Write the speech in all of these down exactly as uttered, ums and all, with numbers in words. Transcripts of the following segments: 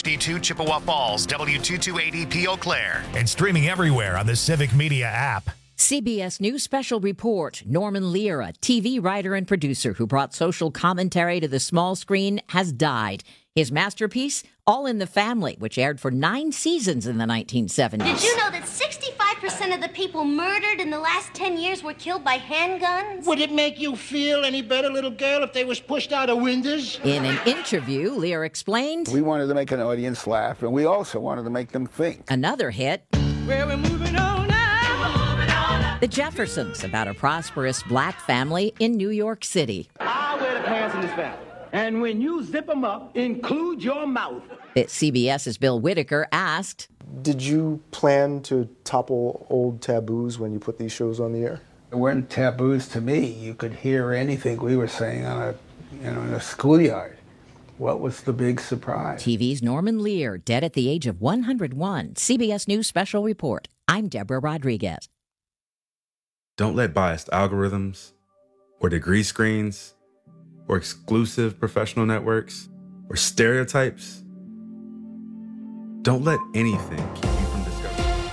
H D two Chippewa Falls, W two two eight zero P Eau Claire, and streaming everywhere on the Civic Media app. C B S News Special Report. Norman Lear, a T V writer and producer who brought social commentary to the small screen, has died. His masterpiece, All in the Family, which aired for nine seasons in the nineteen seventies. Did you know that sixty-five percent of the people murdered in the last ten years were killed by handguns? Would it make you feel any better, little girl, if they was pushed out of windows? In an interview, Lear explained, we wanted to make an audience laugh, and we also wanted to make them think. Another hit, Well, we're moving on now. We're moving on now. The Jeffersons, about a prosperous black family in New York City. I wear the pants in this family. And when you zip them up, include your mouth. CBS's Bill Whitaker asked, did you plan to topple old taboos when you put these shows on the air? There weren't taboos to me. You could hear anything we were saying on a, you know, in a schoolyard. What was the big surprise? T V's Norman Lear, dead at the age of one hundred one. C B S News Special Report. I'm Deborah Rodriguez. Don't let biased algorithms or degree screens or exclusive professional networks or stereotypes, don't let anything keep you from discovery.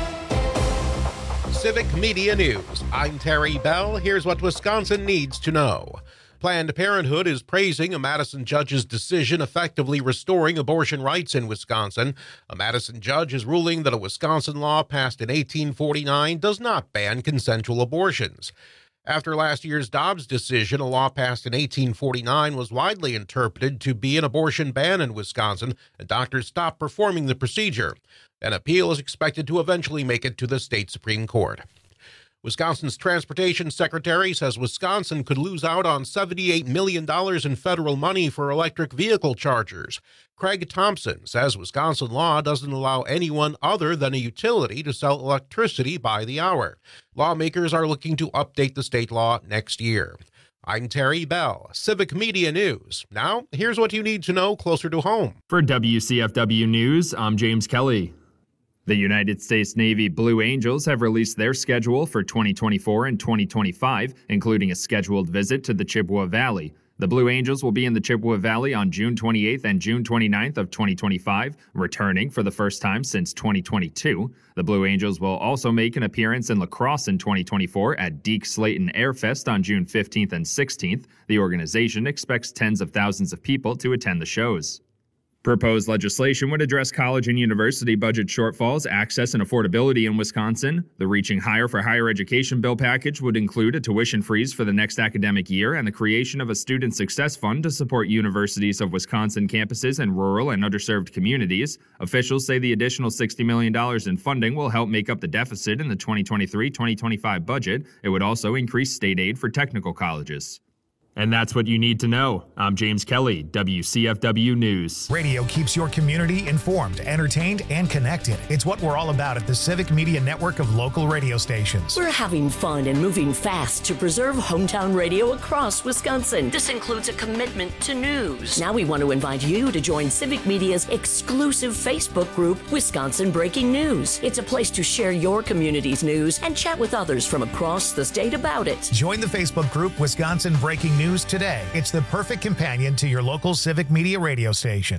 Civic Media News. I'm Terry Bell. Here's what Wisconsin needs to know. Planned Parenthood is praising a Madison judge's decision effectively restoring abortion rights in Wisconsin. A Madison judge is ruling that a Wisconsin law passed in eighteen forty-nine does not ban consensual abortions. After last year's Dobbs decision, a law passed in eighteen forty-nine was widely interpreted to be an abortion ban in Wisconsin, and doctors stopped performing the procedure. An appeal is expected to eventually make it to the state Supreme Court. Wisconsin's transportation secretary says Wisconsin could lose out on seventy-eight million dollars in federal money for electric vehicle chargers. Craig Thompson says Wisconsin law doesn't allow anyone other than a utility to sell electricity by the hour. Lawmakers are looking to update the state law next year. I'm Terry Bell, Civic Media News. Now, here's what you need to know closer to home. For W C F W News, I'm James Kelly. The United States Navy Blue Angels have released their schedule for twenty twenty-four and twenty twenty-five, including a scheduled visit to the Chippewa Valley. The Blue Angels will be in the Chippewa Valley on June twenty-eighth and June twenty-ninth of twenty twenty-five, returning for the first time since twenty twenty-two. The Blue Angels will also make an appearance in La Crosse in twenty twenty-four at Deke Slayton Airfest on June fifteenth and sixteenth. The organization expects tens of thousands of people to attend the shows. Proposed legislation would address college and university budget shortfalls, access, and affordability in Wisconsin. The Reaching Higher for Higher Education bill package would include a tuition freeze for the next academic year and the creation of a student success fund to support universities of Wisconsin campuses in rural and underserved communities. Officials say the additional sixty million dollars in funding will help make up the deficit in the twenty twenty-three twenty twenty-five budget. It would also increase state aid for technical colleges. And that's what you need to know. I'm James Kelly, W C F W News. Radio keeps your community informed, entertained, and connected. It's what we're all about at the Civic Media Network of local radio stations. We're having fun and moving fast to preserve hometown radio across Wisconsin. This includes a commitment to news. Now we want to invite you to join Civic Media's exclusive Facebook group, Wisconsin Breaking News. It's a place to share your community's news and chat with others from across the state about it. Join the Facebook group, Wisconsin Breaking News. Today. It's the perfect companion to your local Civic Media radio station.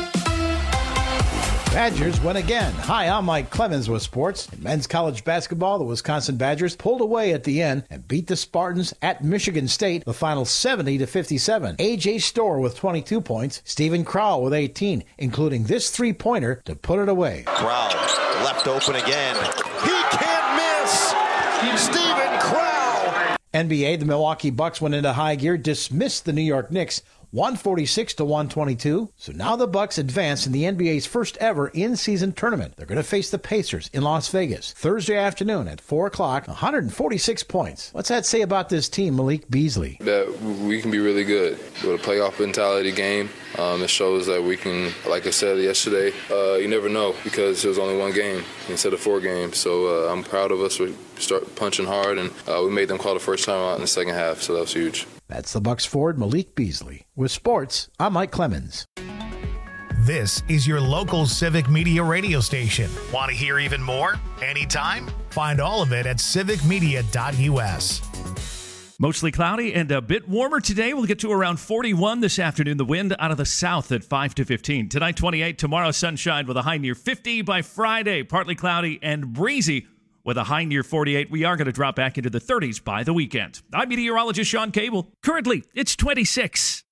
Badgers win again. Hi, I'm Mike Clemens with sports. In men's college basketball, the Wisconsin Badgers pulled away at the end and beat the Spartans at Michigan State, the final seventy to fifty-seven. A J Storr with twenty-two points, Stephen Crowell with eighteen, including this three-pointer to put it away. Crowell left open again. He can't miss! Stephen Crowell! N B A, the Milwaukee Bucks went into high gear, dismissed the New York Knicks one forty-six to one twenty-two. So now the Bucks advance in the N B A's first ever in-season tournament. They're going to face the Pacers in Las Vegas Thursday afternoon at four o'clock, one hundred forty-six points. What's that say about this team, Malik Beasley? That we can be really good with a playoff mentality game. Um, it shows that we can, like I said yesterday, uh, you never know because it was only one game instead of four games. So uh, I'm proud of us. We start punching hard, and uh, we made them call the first time out in the second half, so that was huge. That's the Bucks forward, Malik Beasley. With sports, I'm Mike Clemens. This is your local Civic Media radio station. Want to hear even more? Anytime? Find all of it at civic media dot U S. Mostly cloudy and a bit warmer today. We'll get to around forty-one this afternoon. The wind out of the south at five to fifteen. Tonight, twenty-eight. Tomorrow, sunshine with a high near fifty. By Friday, partly cloudy and breezy with a high near forty-eight. We are going to drop back into the thirties by the weekend. I'm meteorologist Sean Cable. Currently, it's twenty-six.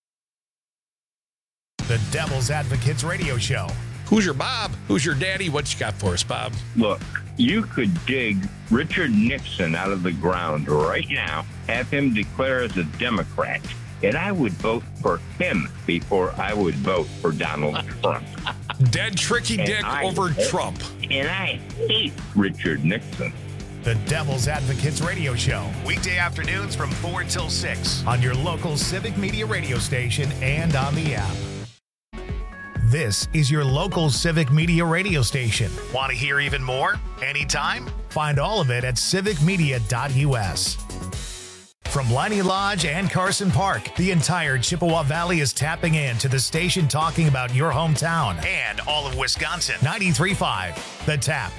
The Devil's Advocates Radio Show. Who's your Bob? Who's your daddy? What you got for us, Bob? Look, you could dig Richard Nixon out of the ground right now, have him declare as a Democrat, and I would vote for him before I would vote for Donald Trump. Dead tricky And dick I over hate- Trump. And I hate Richard Nixon. The Devil's Advocates Radio Show. Weekday afternoons from four till six on your local Civic Media radio station and on the app. This is your local Civic Media radio station. Want to hear even more? Anytime? Find all of it at civic media dot u s. From Liney Lodge and Carson Park, the entire Chippewa Valley is tapping in to the station talking about your hometown and all of Wisconsin. ninety-three point five, The Tap.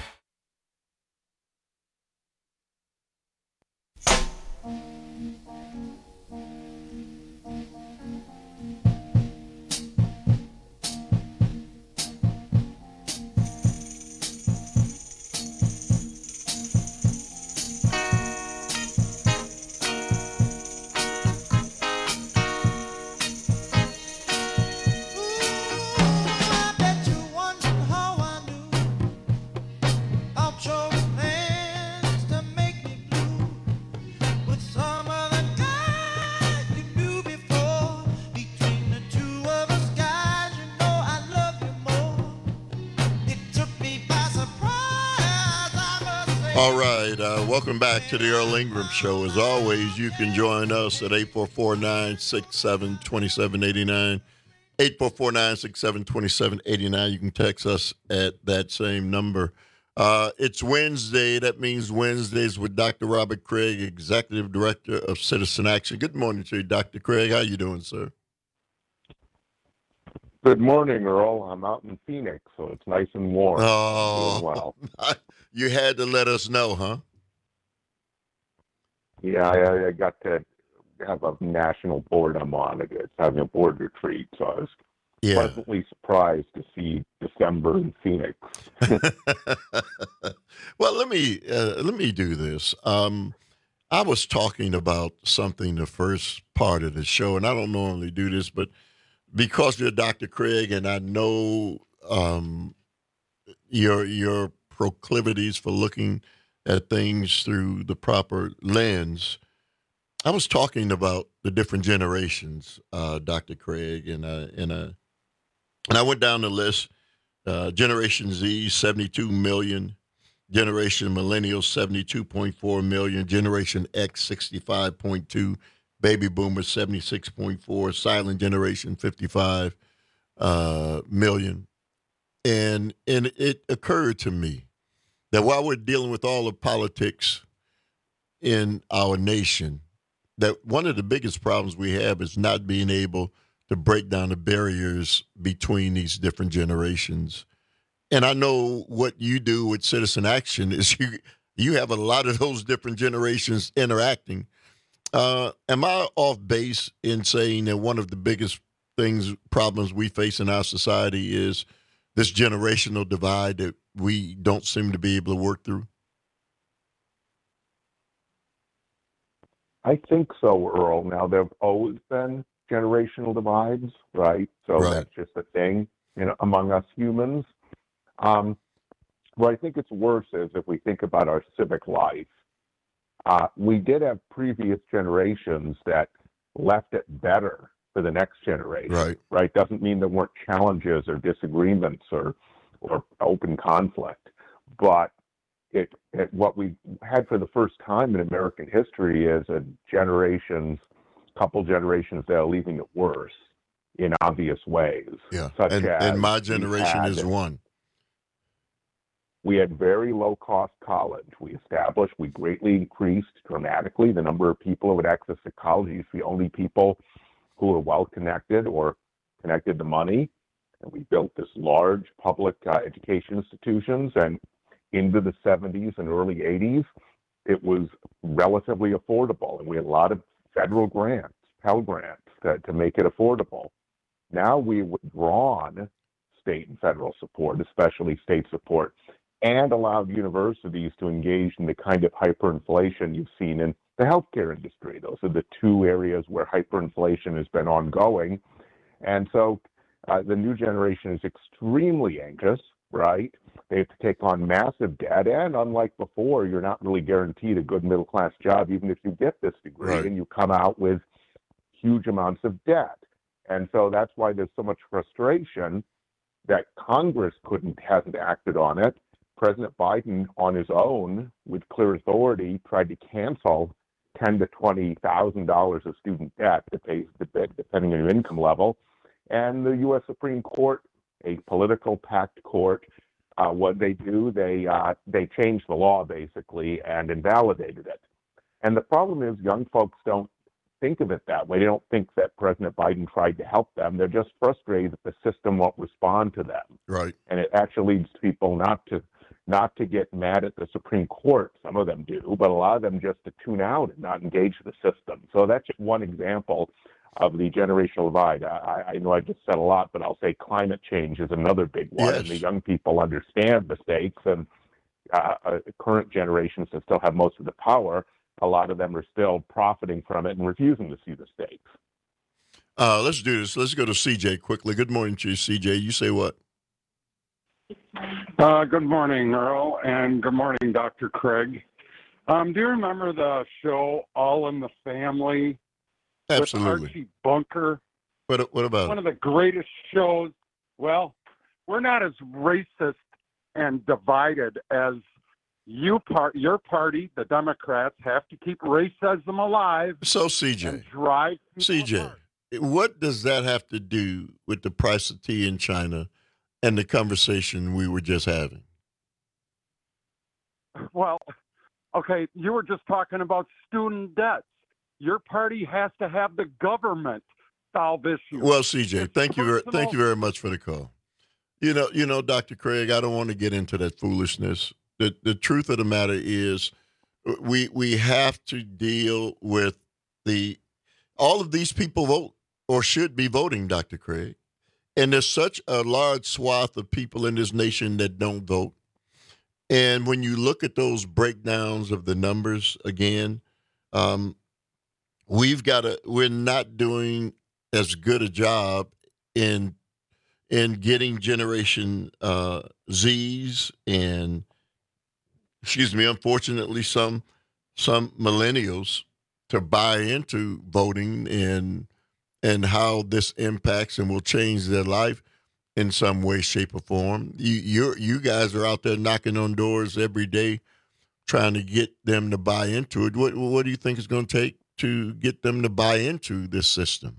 All right, uh, welcome back to the Earl Ingram Show. As always, you can join us at eight four four, nine six seven, two seven eight nine, eight four four, nine six seven, two seven eight nine. You can text us at that same number. Uh, it's Wednesday. That means Wednesdays with Doctor Robert Craig, Executive Director of Citizen Action. Good morning to you, Doctor Craig. How you doing, sir? Good morning, Earl. I'm out in Phoenix, so it's nice and warm. Oh, Doing well. You had to let us know, huh? Yeah, I, I got to have a national board I'm on. It's having a board retreat, so I was Yeah. pleasantly surprised to see December in Phoenix. Well, let me uh, let me do this. Um, I was talking about something the first part of the show, and I don't normally do this, but because you're Doctor Craig, and I know um, your your proclivities for looking at things through the proper lens, I was talking about the different generations, uh, Doctor Craig, and uh, and uh, and I went down the list. Uh, Generation Z, seventy-two million. Generation Millennials, seventy-two point four million. Generation X, sixty-five point two. Baby Boomers, seventy-six point four. Silent Generation, fifty-five uh, million. And and it occurred to me that while we're dealing with all the politics in our nation, that one of the biggest problems we have is not being able to break down the barriers between these different generations. And I know what you do with Citizen Action is you you have a lot of those different generations interacting. Uh, am I off base in saying that one of the biggest things, problems we face in our society is this generational divide that we don't seem to be able to work through? I think so, Earl. Now, there have always been generational divides, right? So Right. that's just a thing, you know, among us humans. Um, what I think it's worse is if we think about our civic life. Uh, we did have previous generations that left it better for the next generation. Right. Right. Doesn't mean there weren't challenges or disagreements or or open conflict, but it, it what we had for the first time in American history is a generations, couple generations that are leaving it worse in obvious ways. Yeah. Such And, as and my we generation had- is one. We had very low-cost college. We established, we greatly increased dramatically the number of people who had access to college. You see only people who were well-connected or connected to money. And we built this large public uh, education institutions. And into the seventies and early eighties, it was relatively affordable, and we had a lot of federal grants, Pell Grants, to, to make it affordable. Now we've withdrawn state and federal support, especially state support, and allowed universities to engage in the kind of hyperinflation you've seen in the healthcare industry. Those are the two areas where hyperinflation has been ongoing. And so uh, the new generation is extremely anxious, right? They have to take on massive debt, and unlike before, you're not really guaranteed a good middle-class job, even if you get this degree, Right. and you come out with huge amounts of debt. And so that's why there's so much frustration that Congress couldn't, hasn't acted on it. President Biden, on his own, with clear authority, tried to cancel ten to twenty thousand dollars of student debt that pays the debt depending on your income level, and the U S Supreme Court, a political packed court, uh, what they do, they uh, they changed the law basically and invalidated it. And the problem is, young folks don't think of it that way. They don't think that President Biden tried to help them. They're just frustrated that the system won't respond to them. Right. And it actually leads people not to not to get mad at the Supreme Court. Some of them do, but a lot of them just to tune out and not engage the system. So that's just one example of the generational divide. I, I know I just said a lot, but I'll say climate change is another big one. Yes. And the young people understand the stakes, and uh, uh, current generations that still have most of the power, a lot of them are still profiting from it and refusing to see the stakes. Uh, let's do this. Let's go to C J quickly. Good morning to you, C J. You say what? Uh, good morning, Earl, and good morning, Doctor Craig. Um, do you remember the show All in the Family? Absolutely. With Archie Bunker? What, what about One it? of the greatest shows. Well, we're not as racist and divided as you part. Your party, the Democrats, have to keep racism alive. So, C J, and drive C J, what does that have to do with the price of tea in China and the conversation we were just having? Well, okay, you were just talking about student debts. Your party has to have the government solve issues. Well, C J, It's thank you very, personal. thank you very much for the call. You know, you know, Doctor Craig, I don't want to get into that foolishness. The the truth of the matter is, we we have to deal with the all of these people vote or should be voting, Doctor Craig. And there's such a large swath of people in this nation that don't vote. And when you look at those breakdowns of the numbers again, um, we've got to, we're not doing as good a job in in getting Generation uh, Z's and, excuse me, unfortunately, some some millennials to buy into voting and and how this impacts and will change their life in some way, shape, or form. You you you guys are out there knocking on doors every day, trying to get them to buy into it. What what do you think it's going to take to get them to buy into this system?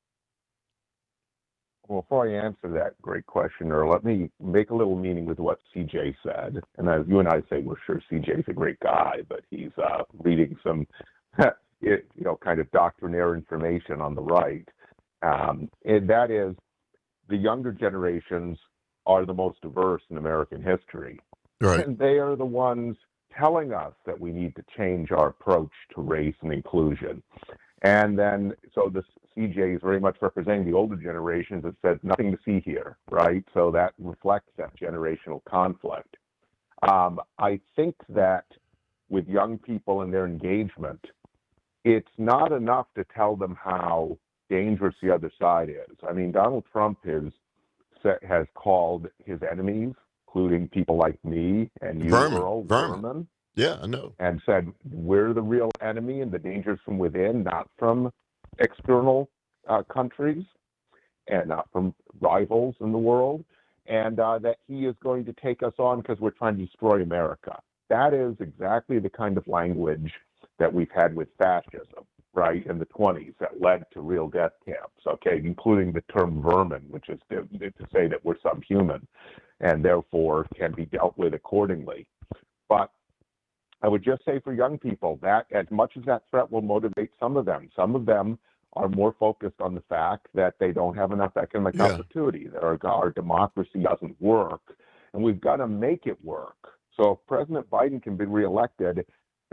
Well, before I answer that great question, Earl, let me make a little meaning with what C J said. And as you and I say, we're sure C J's a great guy, but he's uh, reading some, you know, kind of doctrinaire information on the right. Um, and that is, the younger generations are the most diverse in American history. Right. And they are the ones telling us that we need to change our approach to race and inclusion. And then, so this C J is very much representing the older generations that says nothing to see here, right? So that reflects that generational conflict. Um, I think that with young people and their engagement, it's not enough to tell them how dangerous the other side is. I mean, Donald Trump has, has called his enemies, including people like me and you, Vermin. Earl, Vermin. vermin. Yeah, I know. And said, we're the real enemy and the danger's from within, not from external uh, countries and not from rivals in the world, and uh, that he is going to take us on because we're trying to destroy America. That is exactly the kind of language that we've had with fascism, right, in the twenties that led to real death camps, okay, including the term vermin, which is to, to say that we're subhuman and therefore can be dealt with accordingly. But I would just say for young people that as much as that threat will motivate some of them, some of them are more focused on the fact that they don't have enough economic Yeah. opportunity, that our, our democracy doesn't work, and we've got to make it work. So if President Biden can be reelected, there,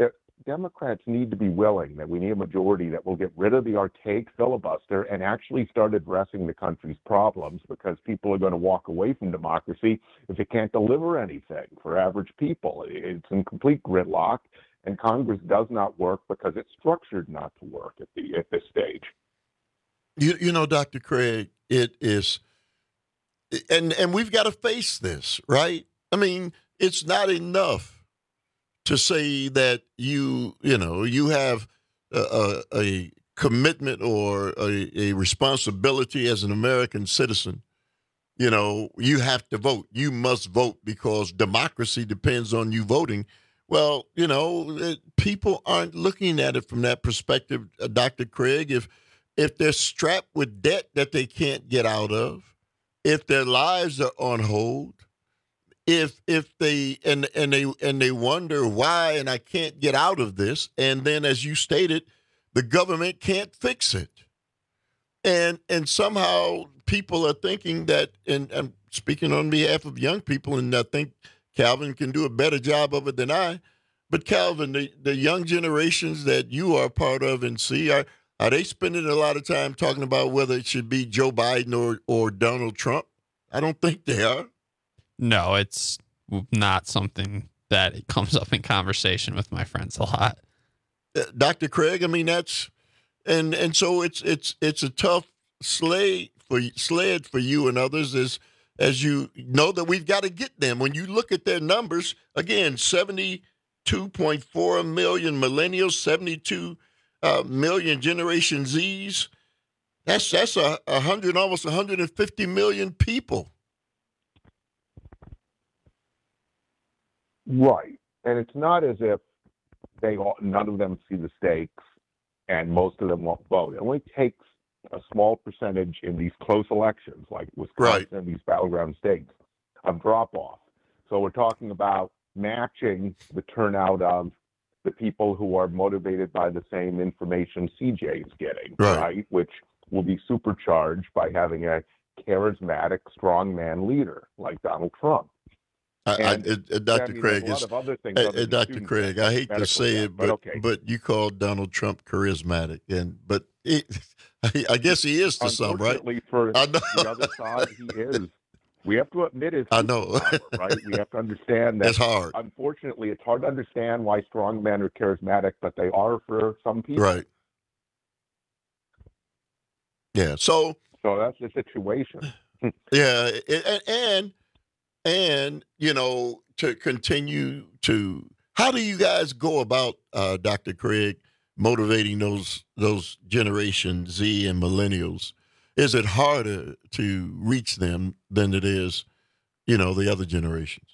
Democrats need to be willing, that we need a majority that will get rid of the archaic filibuster and actually start addressing the country's problems, because people are going to walk away from democracy if it can't deliver anything for average people. It's in complete gridlock, and Congress does not work because it's structured not to work at the at this stage. You, you know, Doctor Craig, it is, and and we've got to face this, right? I mean, it's not enough to say that you, you know, you have a, a, a commitment or a, a responsibility as an American citizen. You know, you have to vote. You must vote because democracy depends on you voting. Well, you know, it, people aren't looking at it from that perspective, uh, Doctor Craig. If if they're strapped with debt that they can't get out of, if their lives are on hold, If if they and and they and they wonder why and I can't get out of this, and then as you stated, the government can't fix it, and and somehow people are thinking that, and I'm speaking on behalf of young people, and I think Calvin can do a better job of it than I. But Calvin, the, the young generations that you are part of and see, are are they spending a lot of time talking about whether it should be Joe Biden or or Donald Trump? I don't think they are. No, it's not something that it comes up in conversation with my friends a lot. Uh, Doctor Craig, I mean, that's, and and so it's it's it's a tough sled for sled for you and others as as you know that we've got to get them. When you look at their numbers, again, seventy-two point four million millennials, seventy-two uh, million Generation Zs. That's that's a, a hundred, almost one hundred fifty million people. Right. And it's not as if they all, none of them see the stakes and most of them won't vote. It only takes a small percentage in these close elections, like Wisconsin and these battleground states, of drop-off. So we're talking about matching the turnout of the people who are motivated by the same information C J is getting, right? right? Which will be supercharged by having a charismatic, strongman leader like Donald Trump. I, I, uh, Doctor I mean, Craig, is, uh, uh, Doctor Craig, I hate to say it, but but, okay. but you call Donald Trump charismatic, and but it, I guess he is to some, right? For I know. The other side, he is. We have to admit his I know, power, right? We have to understand that. It's hard. Unfortunately, it's hard to understand why strong men are charismatic, but they are for some people. Right. Yeah. So. So that's the situation. Yeah, and. and And, you know, to continue to, how do you guys go about, uh, Doctor Craig, motivating those those Generation Z and millennials? Is it harder to reach them than it is, you know, the other generations?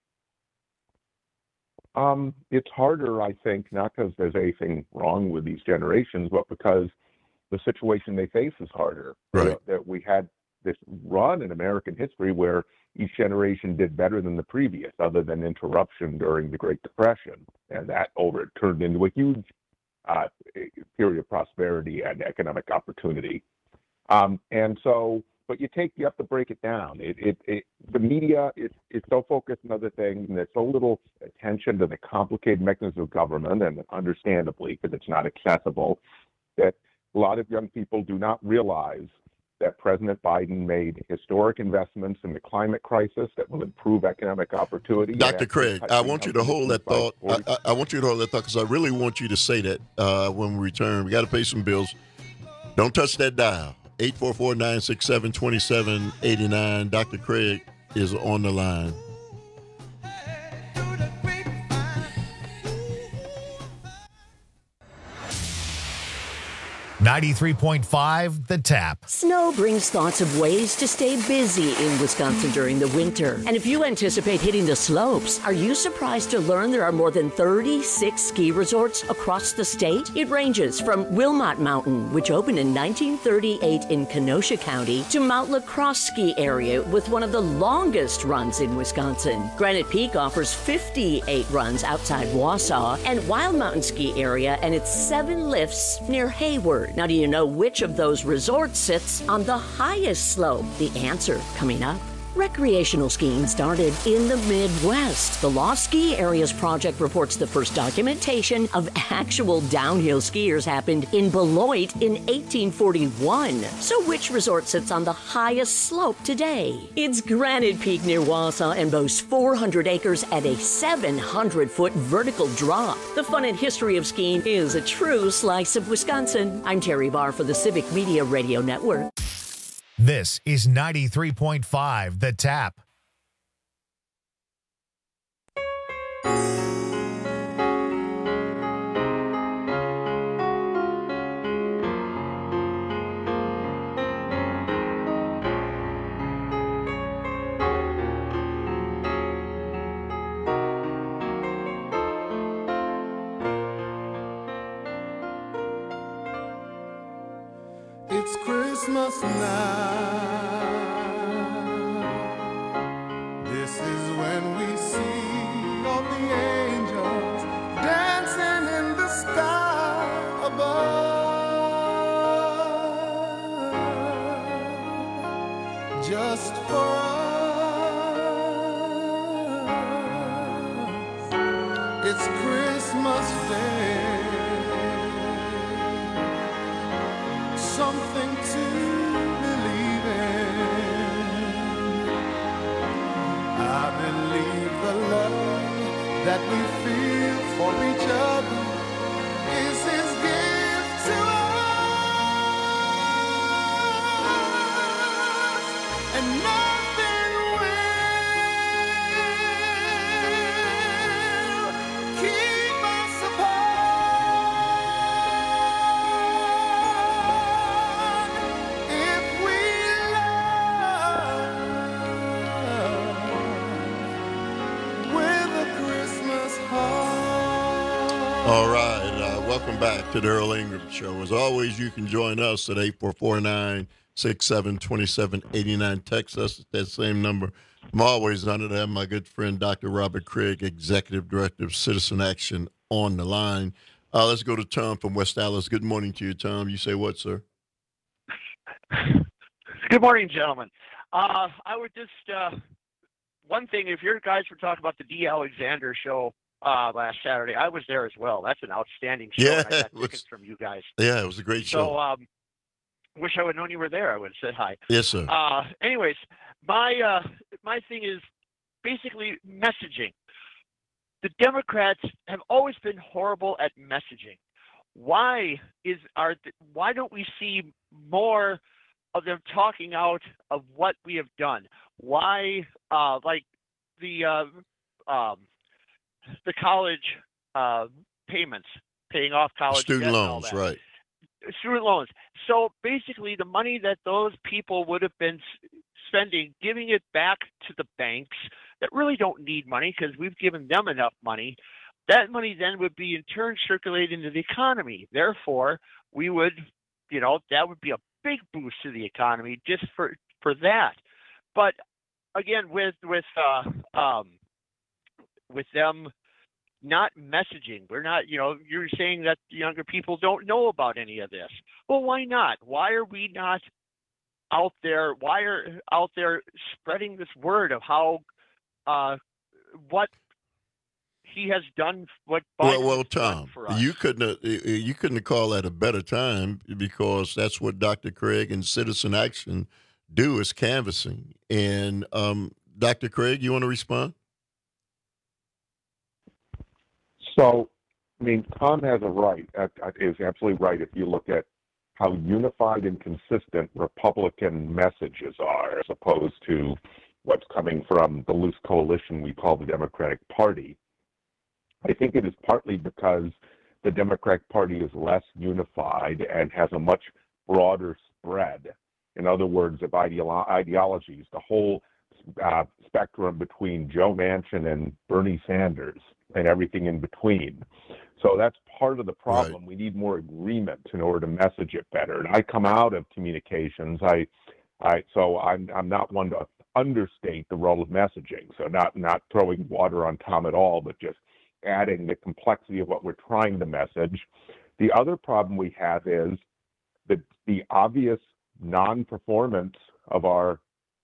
Um, it's harder, I think, not because there's anything wrong with these generations, but because the situation they face is harder. Right. That, that we had this run in American history where each generation did better than the previous, other than interruption during the Great Depression. And that over turned into a huge uh, period of prosperity and economic opportunity. Um, and so, but you take, you have to break it down. It, it, it the media is, is so focused on other things, and there's so little attention to the complicated mechanisms of government, and understandably, because it's not accessible, that a lot of young people do not realize that President Biden made historic investments in the climate crisis that will improve economic opportunity. Doctor Craig, I want you to hold that thought. I, I, I want you to hold that thought because I really want you to say that uh, when we return. We got to pay some bills. Don't touch that dial. eight four four, nine six seven, two seven eight nine. Doctor Craig is on the line. ninety-three point five The Tap. Snow brings thoughts of ways to stay busy in Wisconsin during the winter. And if you anticipate hitting the slopes, are you surprised to learn there are more than thirty-six ski resorts across the state? It ranges from Wilmot Mountain, which opened in nineteen thirty-eight in Kenosha County, to Mount La Crosse Ski Area with one of the longest runs in Wisconsin. Granite Peak offers fifty-eight runs outside Wausau, and Wild Mountain Ski Area and its seven lifts near Hayward. Now, do you know which of those resorts sits on the highest slope? The answer coming up. Recreational skiing started in the Midwest. The Lost Ski Areas Project reports the first documentation of actual downhill skiers happened in Beloit in eighteen forty-one. So which resort sits on the highest slope today? It's Granite Peak near Wausau and boasts four hundred acres at a seven hundred foot vertical drop. The fun and history of skiing is a true slice of Wisconsin. I'm Terry Barr for the Civic Media Radio Network. This is ninety-three point five The Tap. It's Christmas now. This is when we see all the angels dancing in the sky above. Just for us, it's Christmas Day. Something to believe in. I believe the love that we feel for each other is His gift to us, and nothing will keep us apart. All right, uh, welcome back to the Earl Ingram Show. As always, you can join us at eight four four, nine six seven, two seven eight nine. Text us at that same number. I'm always honored to have my good friend, Doctor Robert Craig, Executive Director of Citizen Action, on the line. Uh, let's go to Tom from West Allis. Good morning to you, Tom. You say what, sir? Good morning, gentlemen. Uh, I would just, uh, one thing, if your guys were talking about the D. Alexander show, Uh, last Saturday, I was there as well. That's an outstanding show. Yeah, and I got it was, tickets from you guys. Yeah, it was a great show. So, um, wish I would have known you were there. I would have said hi. Yes, sir. Uh, anyways, my uh, my thing is basically messaging. The Democrats have always been horrible at messaging. Why is are th- why don't we see more of them talking out of what we have done? Why, uh, like the uh, um. the college uh, payments, paying off college Student debt and all loans, that. right. Student loans. So basically the money that those people would have been s- spending, giving it back to the banks that really don't need money because we've given them enough money, that money then would be in turn circulated into the economy. Therefore, we would, you know, that would be a big boost to the economy just for, for that. But again, with, with, uh, um, with them not messaging. We're not, you know, you're saying that younger people don't know about any of this. Well, why not? Why are we not out there? Why are out there spreading this word of how, uh, what he has done, what Biden Well, well, has done Tom, for us? you couldn't have, you couldn't have called that a better time because that's what Doctor Craig and Citizen Action do is canvassing. And um, Doctor Craig, you want to respond? So, I mean, Tom has a right, uh, is absolutely right if you look at how unified and consistent Republican messages are as opposed to what's coming from the loose coalition we call the Democratic Party. I think it is partly because the Democratic Party is less unified and has a much broader spread. In other words, of ideolo- ideologies, the whole uh, spectrum between Joe Manchin and Bernie Sanders and everything in between. So that's part of the problem. Right. We need more agreement in order to message it better. And I come out of communications. I, I so I'm I'm not one to understate the role of messaging. So not not throwing water on Tom at all, but just adding the complexity of what we're trying to message. The other problem we have is the the obvious non-performance of our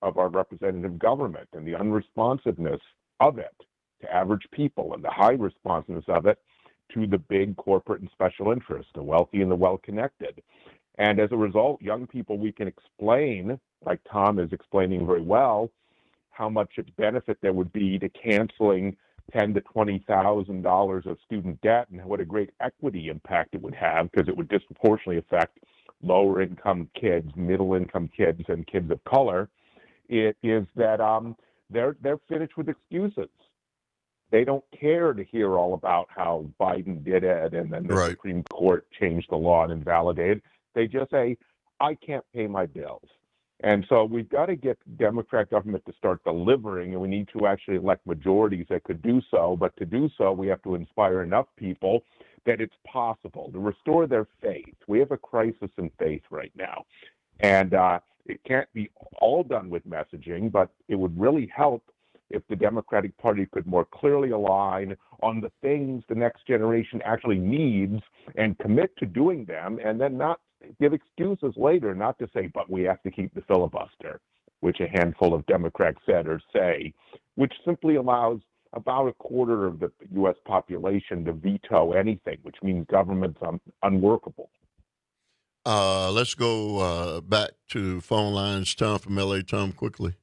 of our representative government and the unresponsiveness of it to average people and the high responsiveness of it to the big corporate and special interests, the wealthy and the well-connected. And as a result, young people, we can explain, like Tom is explaining very well, how much benefit there would be to canceling ten to twenty thousand dollars of student debt, and what a great equity impact it would have, because it would disproportionately affect lower income kids, middle income kids, and kids of color. It is that um, they're they're finished with excuses. They don't care to hear all about how Biden did it and then the right. Supreme Court changed the law and invalidated. They just say, I can't pay my bills. And so we've got to get Democrat government to start delivering, and we need to actually elect majorities that could do so. But to do so, we have to inspire enough people that it's possible to restore their faith. We have a crisis in faith right now. And uh, it can't be all done with messaging, but it would really help if the Democratic Party could more clearly align on the things the next generation actually needs and commit to doing them, and then not give excuses later, not to say, but we have to keep the filibuster, which a handful of Democrat senators say, which simply allows about a quarter of the U S population to veto anything, which means government's un- unworkable. Uh, let's go uh, back to phone lines. Tom from L A. Tom, quickly.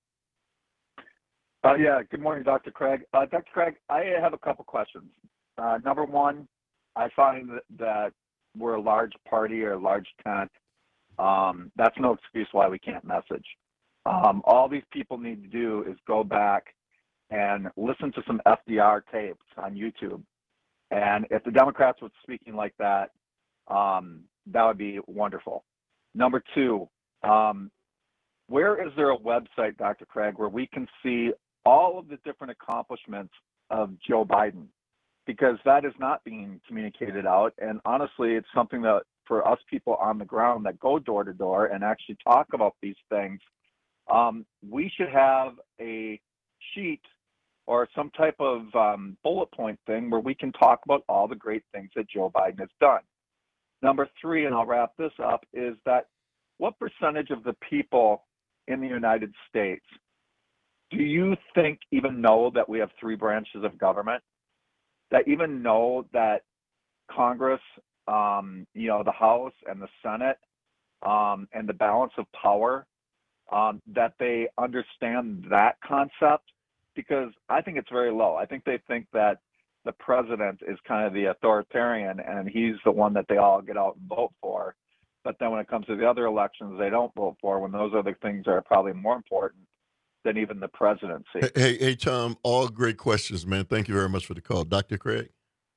Uh, yeah, good morning, Doctor Craig. Uh, Doctor Craig, I have a couple questions. Uh, number one, I find that, that we're a large party or a large tent. Um, that's no excuse why we can't message. Um, all these people need to do is go back and listen to some F D R tapes on YouTube. And if the Democrats were speaking like that, um, that would be wonderful. Number two, um, where is there a website, Doctor Craig, where we can see all of the different accomplishments of Joe Biden? Because that is not being communicated out. And honestly, it's something that for us people on the ground that go door to door and actually talk about these things, um, we should have a sheet or some type of um, bullet point thing where we can talk about all the great things that Joe Biden has done. Number three, and I'll wrap this up, is that what percentage of the people in the United States do you think even know that we have three branches of government? That even know that Congress, um, you know, the House and the Senate, um, and the balance of power, um, that they understand that concept? Because I think it's very low. I think they think that the president is kind of the authoritarian and he's the one that they all get out and vote for. But then when it comes to the other elections, they don't vote for, when those other things are probably more important than even the presidency. Hey, hey, Tom, all great questions, man. Thank you very much for the call. Doctor Craig?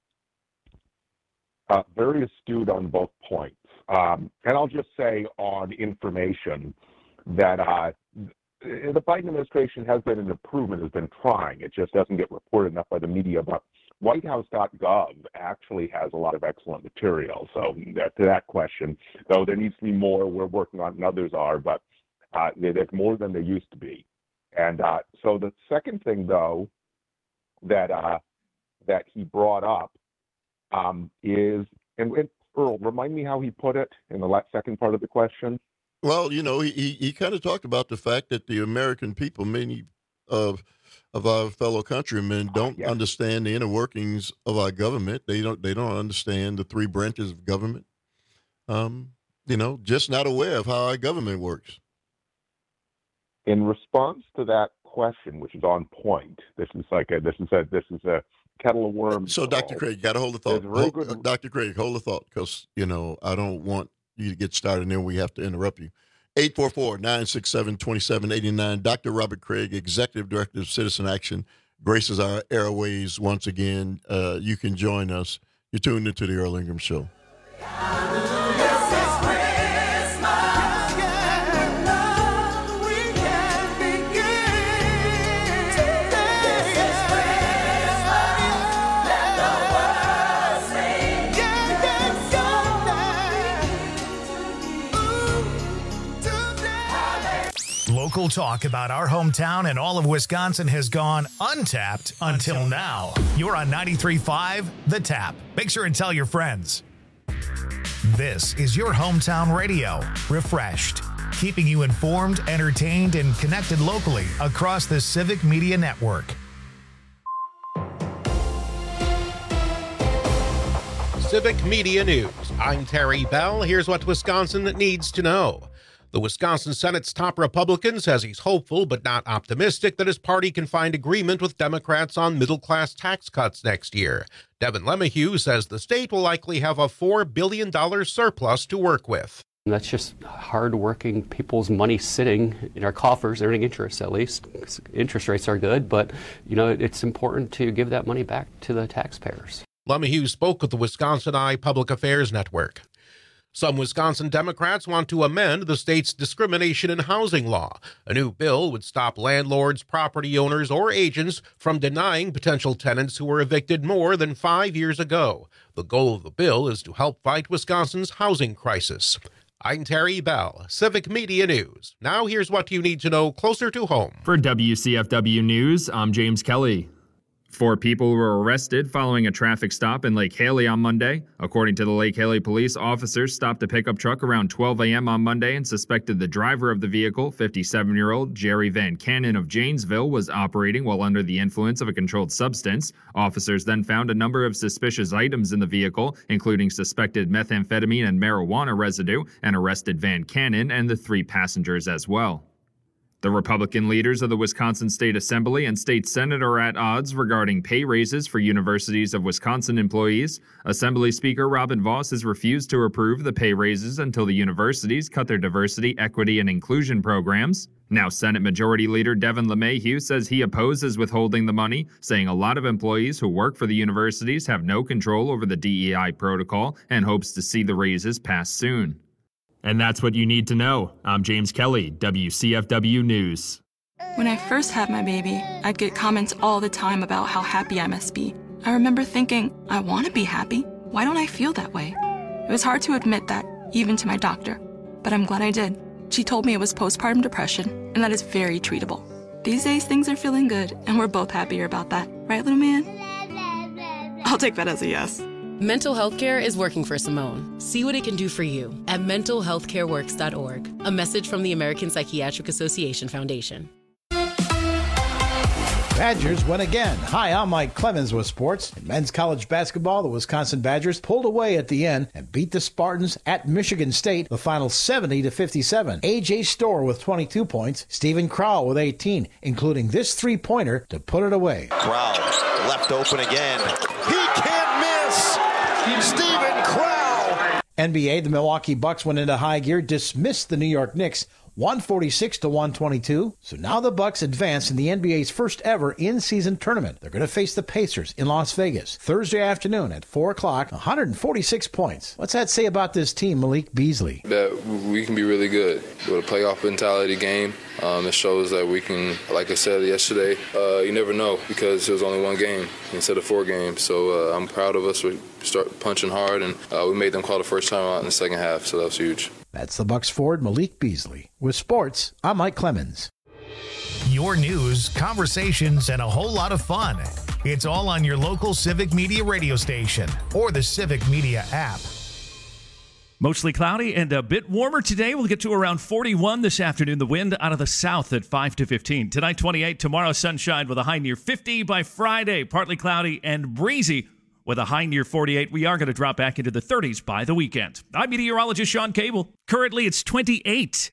Uh, very astute on both points. Um, and I'll just say on information that uh, the Biden administration has been an improvement, has been trying. It just doesn't get reported enough by the media. But white house dot gov actually has a lot of excellent material. So that, to that question, though there needs to be more, we're working on it and others are, but uh, there's more than there used to be. And uh, so the second thing, though, that uh, that he brought up um, is, and, and Earl, remind me how he put it in the second part of the question. Well, you know, he, he, he kind of talked about the fact that the American people, many of of our fellow countrymen, don't uh, yes. understand the inner workings of our government. They don't they don't understand the three branches of government. Um, you know, just not aware of how our government works. In response to that question, which is on point, this is like a, this is a this is a kettle of worms. So, Doctor Craig, you got to hold the thought. Hold, good... Doctor Craig, hold the thought, because you know I don't want you to get started, and then we have to interrupt you. eight four four, nine six seven, two seven eight nine. Doctor Robert Craig, Executive Director of Citizen Action, graces our airways once again. Uh, you can join us. You're tuned into the Earl Ingram Show. Local talk about our hometown and all of Wisconsin has gone untapped until now. You're on ninety-three point five The Tap. Make sure and tell your friends. This is your hometown radio, refreshed. keeping you informed, entertained, and connected locally across the Civic Media Network. Civic Media News. I'm Terry Bell. Here's what Wisconsin needs to know. The Wisconsin Senate's top Republican says he's hopeful but not optimistic that his party can find agreement with Democrats on middle-class tax cuts next year. Devin LeMahieu says the state will likely have a four billion dollars surplus to work with. That's just hard-working people's money sitting in our coffers, earning interest at least. Interest rates are good, but you know it's important to give that money back to the taxpayers. LeMahieu spoke with the Wisconsin Eye Public Affairs Network. Some Wisconsin Democrats want to amend the state's discrimination in housing law. A new bill would stop landlords, property owners, or agents from denying potential tenants who were evicted more than five years ago. The goal of the bill is to help fight Wisconsin's housing crisis. I'm Terry Bell, Civic Media News. Now here's what you need to know closer to home. For W C F W News, I'm James Kelly. Four people were arrested following a traffic stop in Lake Haley on Monday. According to the Lake Haley police, officers stopped a pickup truck around twelve a.m. on Monday and suspected the driver of the vehicle, fifty-seven-year-old Jerry Van Cannon of Janesville, was operating while under the influence of a controlled substance. Officers then found a number of suspicious items in the vehicle, including suspected methamphetamine and marijuana residue, and arrested Van Cannon and the three passengers as well. The Republican leaders of the Wisconsin State Assembly and State Senate are at odds regarding pay raises for Universities of Wisconsin employees. Assembly Speaker Robin Vos has refused to approve the pay raises until the universities cut their diversity, equity, and inclusion programs. Now Senate Majority Leader Devin LeMahieu says he opposes withholding the money, saying a lot of employees who work for the universities have no control over the D E I protocol and hopes to see the raises pass soon. And that's what you need to know. I'm James Kelly, W C F W News. When I first had my baby, I'd get comments all the time about how happy I must be. I remember thinking, I want to be happy. Why don't I feel that way? It was hard to admit that, even to my doctor. But I'm glad I did. She told me it was postpartum depression, and that is very treatable. These days, things are feeling good, and we're both happier about that. Right, little man? I'll take that as a yes. Mental health care is working for Simone. See what it can do for you at mental health care works dot org. A message from the American Psychiatric Association Foundation. Badgers win again. Hi, I'm Mike Clemens with sports. In men's college basketball, the Wisconsin Badgers pulled away at the end and beat the Spartans at Michigan State, the final seventy to fifty-seven. A J Storr with twenty-two points, Stephen Crowell with eighteen, including this three-pointer to put it away. Crowell left open again. He can't miss! Stephen Crowell! N B A, the Milwaukee Bucks went into high gear, dismissed the New York Knicks one forty-six to one twenty-two. So now the Bucks advance in the N B A's first ever in-season tournament. They're going to face the Pacers in Las Vegas Thursday afternoon at four o'clock, one hundred forty-six points. What's that say about this team, Malik Beasley? That we can be really good with a playoff mentality game. Um, it shows that we can, like I said yesterday, uh, you never know because it was only one game instead of four games. So uh, I'm proud of us. We start punching hard, and uh, we made them call the first time out in the second half, so that was huge. That's the Bucks forward, Malik Beasley. With sports, I'm Mike Clemens. Your news, conversations, and a whole lot of fun. It's all on your local Civic Media radio station or the Civic Media app. Mostly cloudy and a bit warmer today. We'll get to around forty-one this afternoon. The wind out of the south at five to fifteen. Tonight, twenty-eight. Tomorrow, sunshine with a high near fifty. By Friday, partly cloudy and breezy with a high near forty-eight. We are going to drop back into the thirties by the weekend. I'm meteorologist Sean Cable. Currently, it's twenty-eight.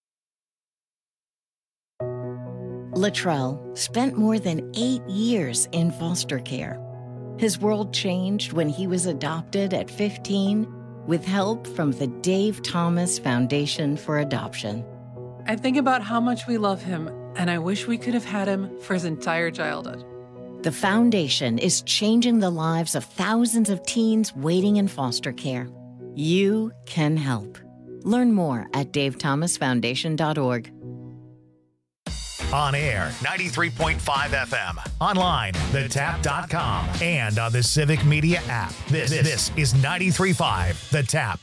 Latrell spent more than eight years in foster care. His world changed when he was adopted at fifteen with help from the Dave Thomas Foundation for Adoption. I think about how much we love him, and I wish we could have had him for his entire childhood. The foundation is changing the lives of thousands of teens waiting in foster care. You can help. Learn more at dave thomas foundation dot org. On air, ninety-three point five F M. Online, the tap dot com. And on the Civic Media app. This, this is ninety-three point five The Tap.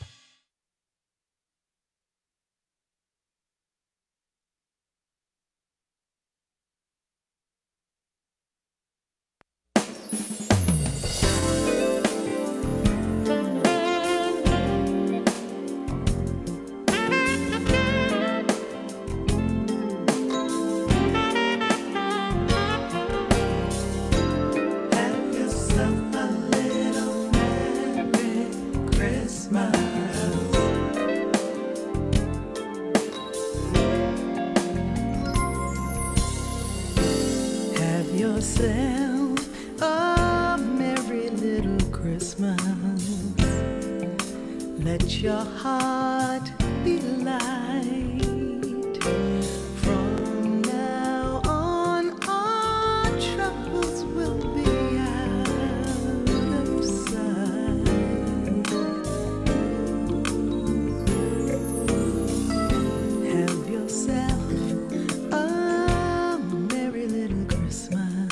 yourself a merry little Christmas. Let your heart be light. From now on, our troubles will be out of sight. Have yourself a merry little Christmas.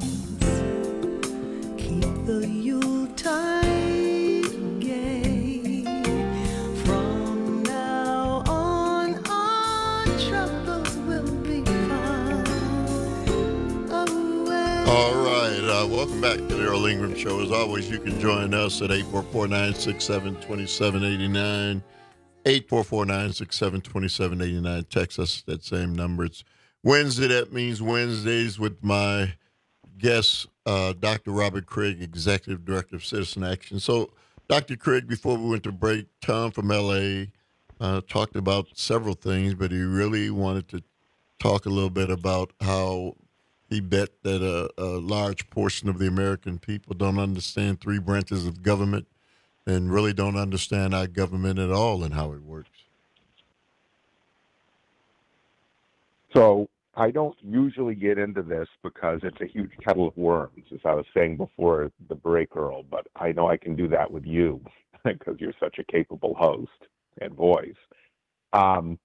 Keep the Yuletide gay. From now on, our troubles will be far away. All right. Uh, welcome back to the Earl Ingram Show. As always, you can join us at eight four four, nine six seven, two seven eight nine. eight four four, nine six seven, two seven eight nine. Text us that same number. It's Wednesday. That means Wednesdays with my guest, uh, Doctor Robert Craig, Executive Director of Citizen Action. So, Doctor Craig, before we went to break, Tom from L A uh, talked about several things, but he really wanted to talk a little bit about how he bet that a, a large portion of the American people don't understand three branches of government and really don't understand our government at all and how it works. So I don't usually get into this because it's a huge kettle of worms, as I was saying before the break, Earl, but I know I can do that with you because you're such a capable host and voice. Um,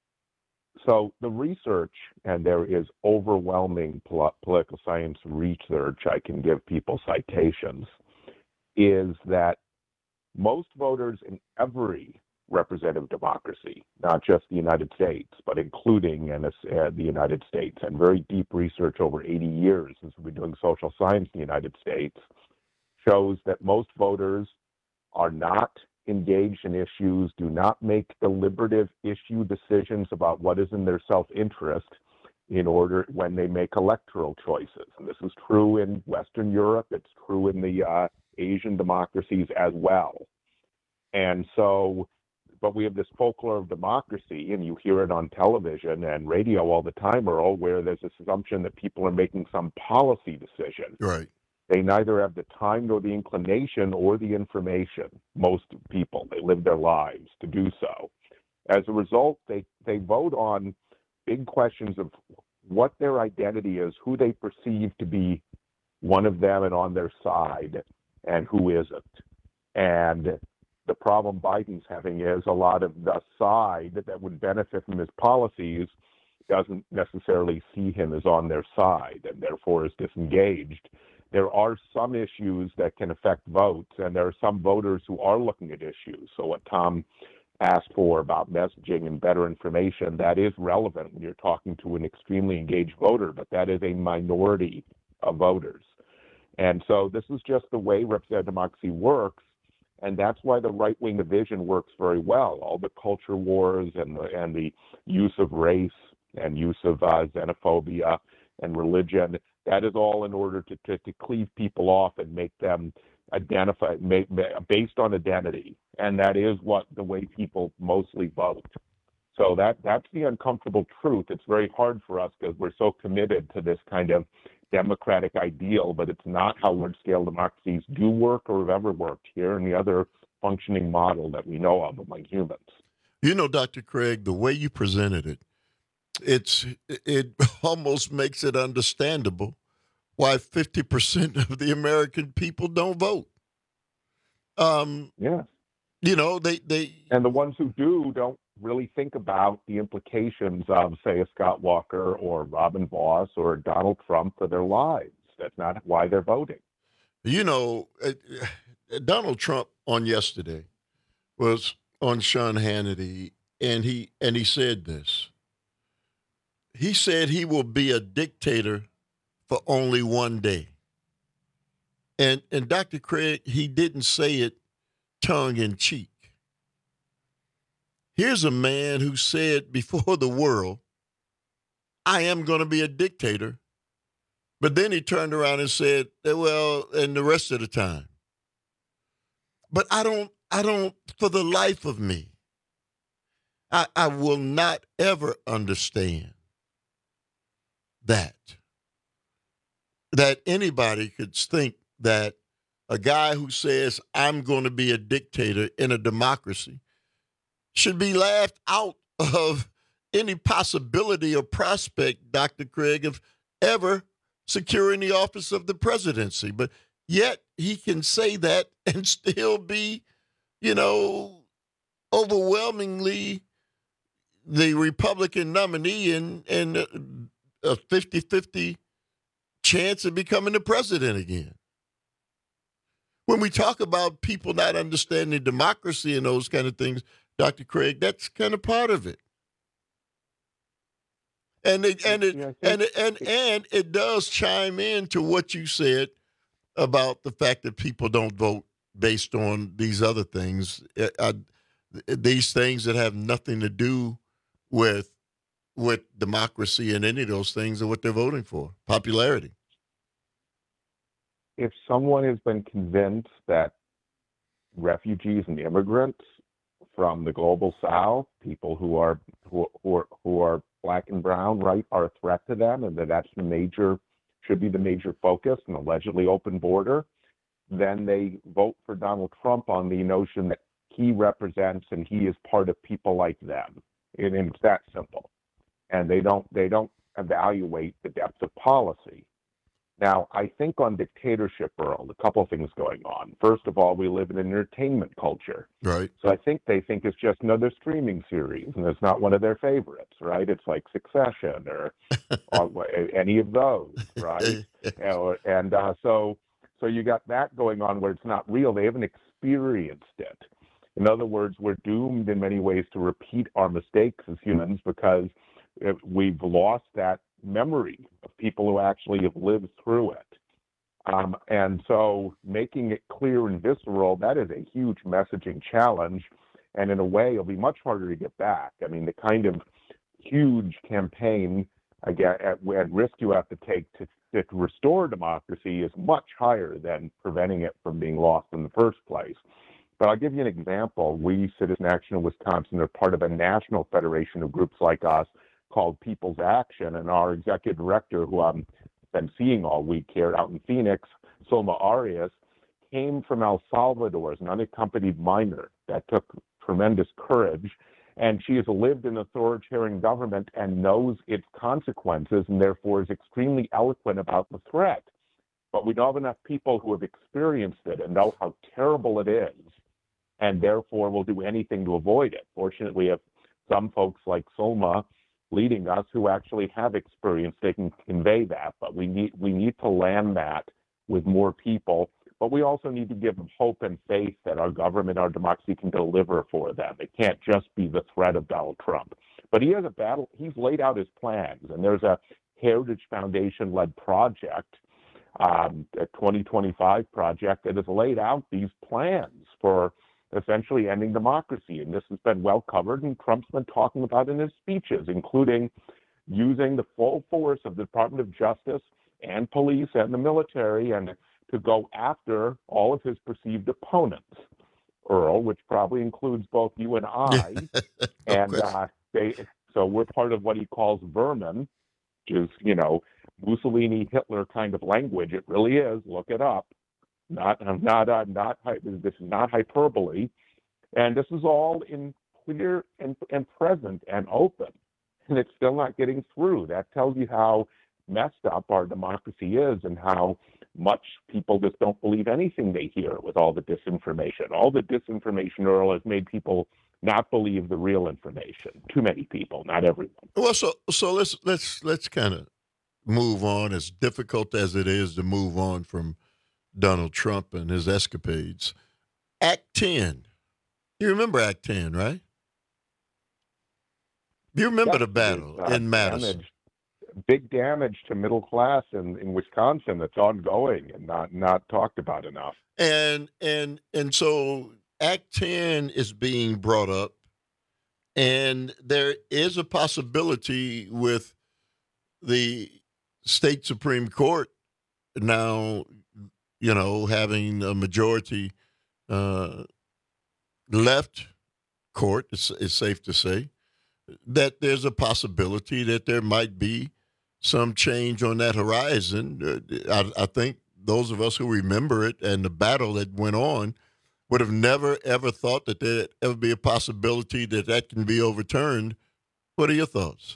so the research, and there is overwhelming pol- political science research, I can give people citations, is that most voters in every representative democracy, not just the United States, but including and, uh, the United States, and very deep research over eighty years since we've been doing social science in the United States, shows that most voters are not engaged in issues, do not make deliberative issue decisions about what is in their self-interest in order when they make electoral choices. And this is true in Western Europe, it's true in the uh, Asian democracies as well. And so, but we have this folklore of democracy, and you hear it on television and radio all the time, Earl, where there's this assumption that people are making some policy decision. Right. They neither have the time nor the inclination or the information, most people. They live their lives to do so. As a result, they, they vote on big questions of what their identity is, who they perceive to be one of them and on their side, and who isn't. And the problem Biden's having is a lot of the side that would benefit from his policies doesn't necessarily see him as on their side and therefore is disengaged. There are some issues that can affect votes, and there are some voters who are looking at issues. So what Tom asked for about messaging and better information, that is relevant when you're talking to an extremely engaged voter, but that is a minority of voters. And so this is just the way representative democracy works, and that's why the right-wing division works very well. All the culture wars and the, and the use of race and use of uh, xenophobia and religion, that is all in order to, to, to cleave people off and make them identify make, based on identity. And that is what the way people mostly vote. So that that's the uncomfortable truth. It's very hard for us because we're so committed to this kind of democratic ideal, but it's not how large-scale democracies do work or have ever worked here in the other functioning model that we know of among humans. You know, Doctor Craig, the way you presented it, it's it almost makes it understandable why fifty percent of the American people don't vote. Um, yeah. You know, they, they... And the ones who do don't really think about the implications of, say, a Scott Walker or Robin Voss or Donald Trump for their lives. That's not why they're voting. You know, uh, Donald Trump on yesterday was on Sean Hannity, and he and he said this. He said he will be a dictator for only one day. And and Doctor Craig, he didn't say it tongue in cheek. Here's a man who said before the world, I am going to be a dictator. But then he turned around and said, well, and the rest of the time. But I don't, I don't, for the life of me, I, I will not ever understand that. that anybody could think that a guy who says, I'm going to be a dictator in a democracy should be laughed out of any possibility or prospect, Doctor Craig, of ever securing the office of the presidency. But yet he can say that and still be, you know, overwhelmingly the Republican nominee and, and a fifty-fifty chance of becoming the president again. When we talk about people not understanding democracy and those kind of things, Doctor Craig, that's kind of part of it. And it, and it, yeah, and it, and and it does chime into what you said about the fact that people don't vote based on these other things, I, I, these things that have nothing to do with with democracy and any of those things are what they're voting for, popularity. If someone has been convinced that refugees and immigrants from the global south, people who are who, who are who are black and brown, right, are a threat to them, and that that's the major should be the major focus, an allegedly open border, then they vote for Donald Trump on the notion that he represents and he is part of people like them. And it's that simple. And they don't they don't evaluate the depth of policy. Now, I think on dictatorship, Earl, a couple of things going on. First of all, we live in an entertainment culture. Right. So I think they think it's just another streaming series, and it's not one of their favorites, right? It's like Succession or, or any of those, right? and uh, so so you got that going on where it's not real. They haven't experienced it. In other words, we're doomed in many ways to repeat our mistakes as humans because we've lost that memory of people who actually have lived through it. Um, and so making it clear and visceral, that is a huge messaging challenge. And in a way, it'll be much harder to get back. I mean, the kind of huge campaign again, at, at risk you have to take to, to restore democracy is much higher than preventing it from being lost in the first place. But I'll give you an example. We, Citizen Action in Wisconsin, are part of a national federation of groups like us called People's Action, and our executive director, who I've been seeing all week here out in Phoenix, Solma Arias, came from El Salvador as an unaccompanied minor. That took tremendous courage, and she has lived in authoritarian government and knows its consequences, and therefore is extremely eloquent about the threat. But we don't have enough people who have experienced it and know how terrible it is, and therefore will do anything to avoid it. Fortunately, we have some folks like Solma leading us who actually have experience, they can convey that, but we need we need to land that with more people. But we also need to give them hope and faith that our government, our democracy can deliver for them. It can't just be the threat of Donald Trump. But he has a battle, he's laid out his plans, and there's a Heritage Foundation-led project, um, a twenty twenty-five project that has laid out these plans for essentially ending democracy. And this has been well covered, and Trump's been talking about in his speeches, including using the full force of the Department of Justice and police and the military and to go after all of his perceived opponents, Earl, which probably includes both you and I. and uh, they, so we're part of what he calls vermin, which is, you know, Mussolini, Hitler kind of language. It really is. Look it up. Not, I'm not, I'm not, this is not hyperbole. And this is all in clear and, and present and open. And it's still not getting through. That tells you how messed up our democracy is and how much people just don't believe anything they hear with all the disinformation. All the disinformation, Earl, has made people not believe the real information. Too many people, not everyone. Well, so so let's let's let's kind of move on. As difficult as it is to move on from Donald Trump and his escapades. Act ten. You remember Act ten, right? You remember yeah, the battle uh, in Madison. Damage, big damage to middle class in, in Wisconsin that's ongoing and not, not talked about enough. And and and so Act ten is being brought up, and there is a possibility with the state Supreme Court now, you know, having a majority uh, left court, it's, it's safe to say, that there's a possibility that there might be some change on that horizon. Uh, I, I think those of us who remember it and the battle that went on would have never, ever thought that there'd ever be a possibility that that can be overturned. What are your thoughts?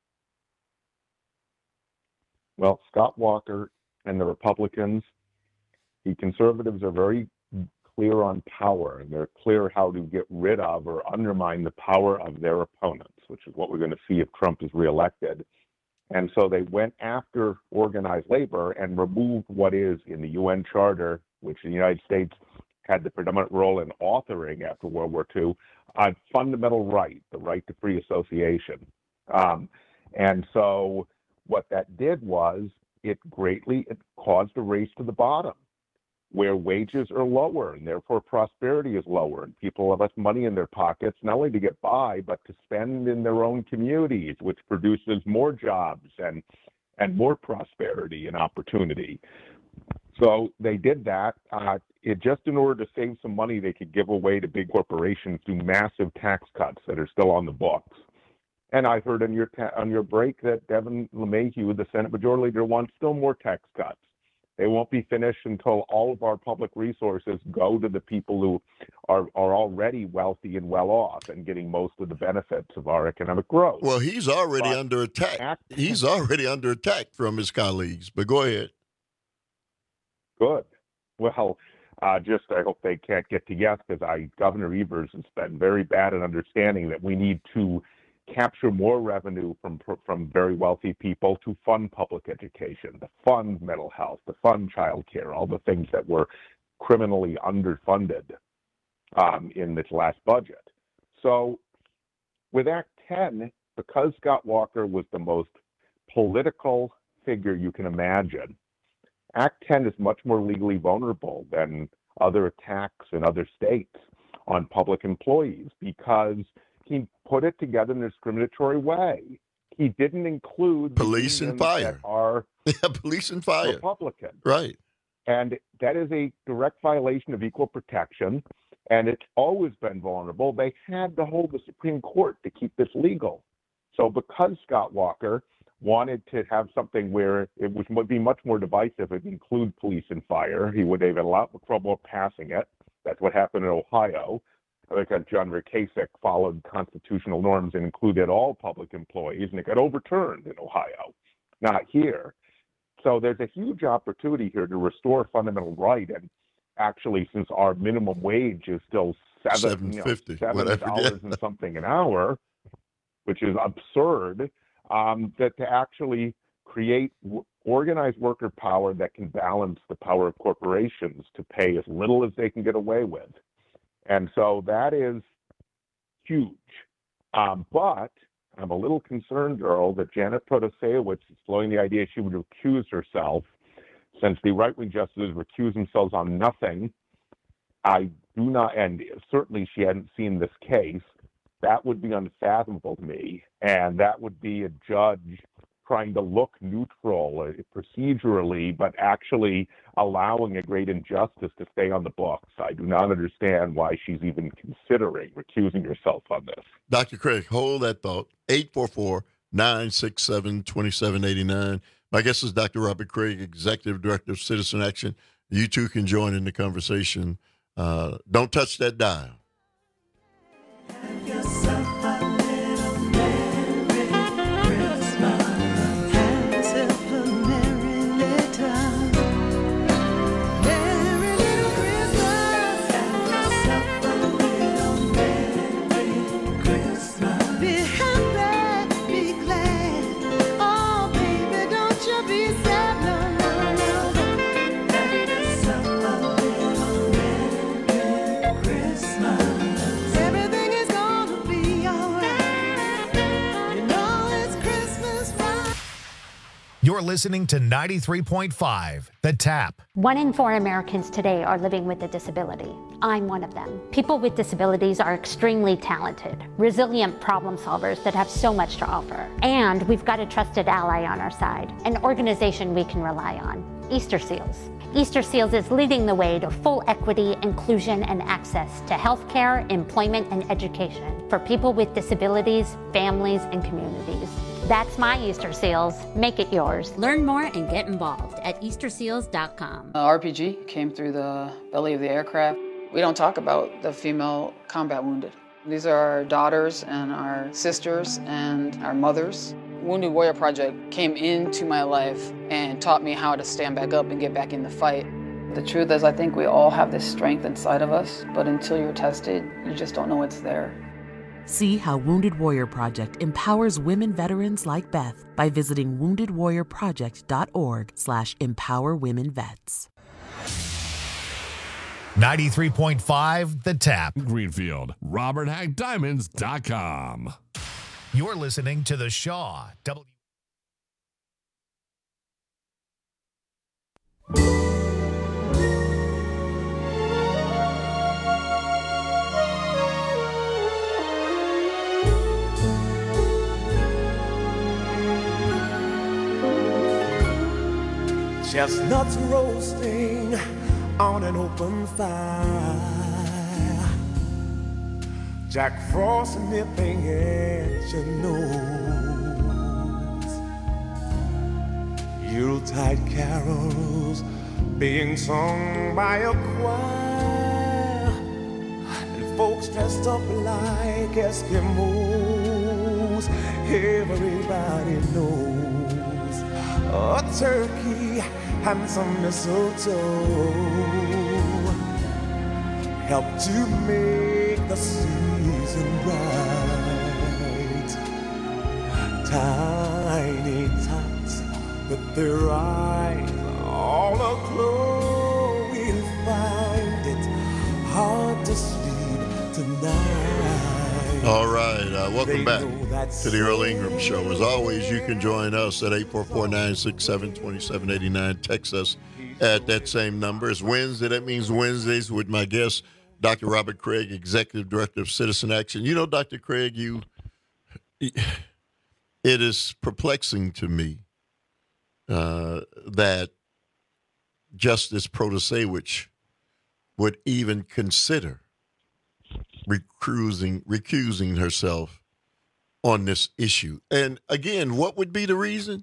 Well, Scott Walker and the Republicans, the conservatives are very clear on power, and they're clear how to get rid of or undermine the power of their opponents, which is what we're going to see if Trump is reelected. And so they went after organized labor and removed what is in the U N Charter, which the United States had the predominant role in authoring after World War Two, a fundamental right, the right to free association. Um, and so what that did was it greatly it caused a race to the bottom, where wages are lower and therefore prosperity is lower, and people have less money in their pockets, not only to get by, but to spend in their own communities, which produces more jobs and and more prosperity and opportunity. So they did that. Uh, it just in order to save some money, they could give away to big corporations through massive tax cuts that are still on the books. And I heard on your ta- on your break that Devin LeMahieu, the Senate Majority Leader, wants still more tax cuts. They won't be finished until all of our public resources go to the people who are, are already wealthy and well off and getting most of the benefits of our economic growth. Well, he's already But under attack. Act- He's already under attack from his colleagues. But go ahead. Good. Well, uh, just I hope they can't get to yes, because I Governor Evers has been very bad at understanding that we need to capture more revenue from from very wealthy people to fund public education, to fund mental health, to fund child care, all the things that were criminally underfunded um, in this last budget. So with Act ten, because Scott Walker was the most political figure you can imagine, Act ten is much more legally vulnerable than other attacks in other states on public employees because he put it together in a discriminatory way. He didn't include police and fire. That are yeah, police and fire. Republican. Right. And that is a direct violation of equal protection, and it's always been vulnerable. They had to hold the Supreme Court to keep this legal. So because Scott Walker wanted to have something where it was, would be much more divisive if it include police and fire, he would have had a lot of trouble passing it. That's what happened in Ohio. I think John Verkasek followed constitutional norms and included all public employees, and it got overturned in Ohio, not here. So there's a huge opportunity here to restore fundamental right. And actually, since our minimum wage is still seven, you know, seven dollars and something an hour, which is absurd, um, that to actually create w- organized worker power that can balance the power of corporations to pay as little as they can get away with. And so that is huge. Um, but I'm a little concerned, Earl, that Janet Protasiewicz is throwing the idea she would recuse herself, since the right-wing justices recuse themselves on nothing. I do not, and certainly she hadn't seen this case. That would be unfathomable to me, and that would be a judge trying to look neutral uh, procedurally, but actually allowing a great injustice to stay on the books. I do not understand why she's even considering recusing herself on this. Doctor Craig, hold that thought. eight four four, nine six seven, two seven eight nine. My guest is Doctor Robert Craig, Executive Director of Citizen Action. You too can join in the conversation. Uh, don't touch that dial. You're listening to ninety-three point five, The Tap. One in four Americans today are living with a disability. I'm one of them. People with disabilities are extremely talented, resilient problem solvers that have so much to offer. And we've got a trusted ally on our side, an organization we can rely on, Easter Seals. Easter Seals is leading the way to full equity, inclusion, and access to healthcare, employment, and education for people with disabilities, families, and communities. That's my Easter Seals. Make it yours. Learn more and get involved at easter seals dot com. Uh, R P G came through the belly of the aircraft. We don't talk about the female combat wounded. These are our daughters and our sisters and our mothers. Wounded Warrior Project came into my life and taught me how to stand back up and get back in the fight. The truth is, I think we all have this strength inside of us, but until you're tested, you just don't know it's there. See how Wounded Warrior Project empowers women veterans like Beth by visiting wounded warrior project dot org slash empower women vets. ninety-three point five The Tap. Greenfield, robert hack diamonds dot com. You're listening to The Shaw. W- Chestnuts roasting on an open fire, Jack Frost nipping at your nose, Yuletide carols being sung by a choir, and folks dressed up like Eskimos. Everybody knows a turkey and some mistletoe help to make the season bright. Tiny tots with their eyes all aglow, we'll find it hard to sleep tonight. All right, uh, welcome back to the Earl Ingram Show. As always, you can join us at eight four four, nine six seven, two seven eight nine. Text us at that same number. It's Wednesday. That means Wednesdays with my guest, Doctor Robert Craig, Executive Director of Citizen Action. You know, Doctor Craig, you it is perplexing to me uh, that Justice Protasewicz would even consider recusing, recusing herself on this issue. And again, what would be the reason?